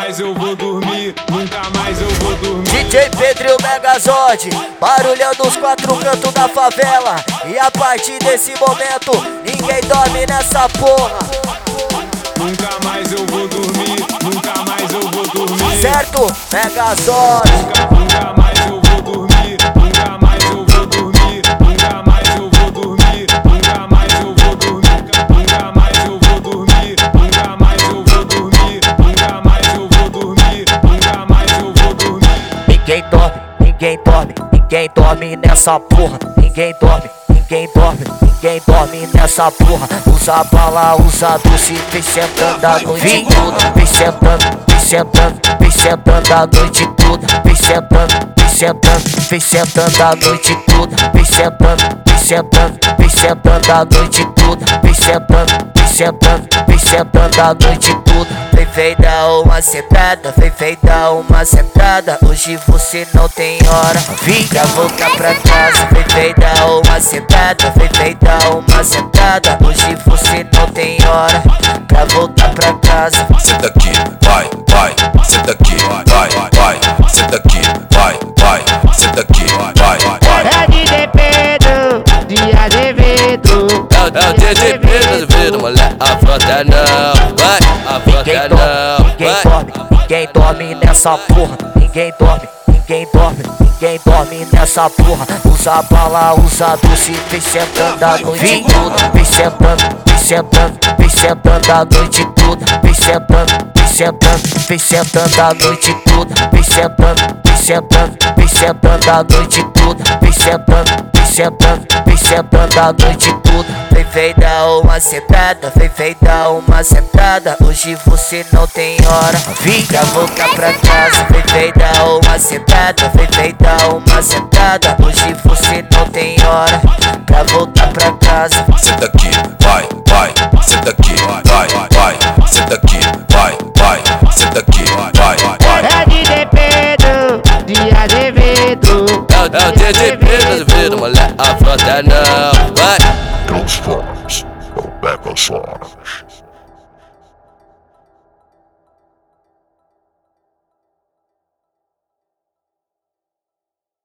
mais eu vou dormir, nunca mais eu vou dormir. DJ Pedro e o Megazord, barulhando os quatro cantos da favela. E a partir desse momento, ninguém dorme nessa porra. Nunca mais eu vou dormir, nunca mais eu vou dormir. Certo, Megazord. Nunca mais eu vou dormir, nunca mais eu vou dormir, nunca mais eu vou dormir, nunca mais eu vou dormir, nunca mais eu vou dormir, nunca mais eu vou dormir, nunca mais eu vou dormir, nunca mais eu vou dormir. Ninguém dorme, ninguém dorme, ninguém dorme nessa porra. Ninguém dorme, ninguém dorme, ninguém dorme nessa porra. Usa bala, usa doce, vem sentando a noite toda. Vem sentando, vem sentando, vem sentando a noite toda. Vem sentando, vem sentando, vem sentando a noite toda. Vem sentando, vem sentando, vem sentando a noite toda. Vem sentando, vem sentando, vem sentando a noite toda. Vem dar uma sentada, vem dar uma sentada. Hoje você não tem hora, fica voltar pra casa. Vem dar uma sentada, vem dar uma sentada. Hoje você não tem hora pra voltar pra casa. Senta aqui, vai, vai, senta aqui, vai, vai, senta aqui, vai, vai, senta aqui, vai, vai. É DJ Pedro, de Azevedo. É o DJ Pedro, moleque, afronta não, vai, afronta não, ninguém dorme, ninguém dorme nessa porra. Ninguém dorme, ninguém dorme, ninguém dorme nessa porra. Usa bala, usa doce, vem sentando a noite toda. Vem sentando, vem sentando, vem sentando a noite toda. Vem sentando, vem sentando, vem sentando a noite toda. Vem sentando, vem sentando, vem sentando a noite toda. Vem sentando, vem sentando, vem sentando a noite toda. Vem dar uma sentada, vem dar uma sentada. Hoje você não tem hora, fica voltar pra casa. Vem dar uma sentada, vem dar uma sentada. Hoje você não tem hora pra voltar pra casa. Senta aqui, vai, vai, senta aqui, vai, vai, senta aqui, vai, vai, senta aqui, vai, vai. É DJ Pedro, de Azevedo. É o DJ Pedro, moleque, afronta não, vai. Transformers, o Megazord.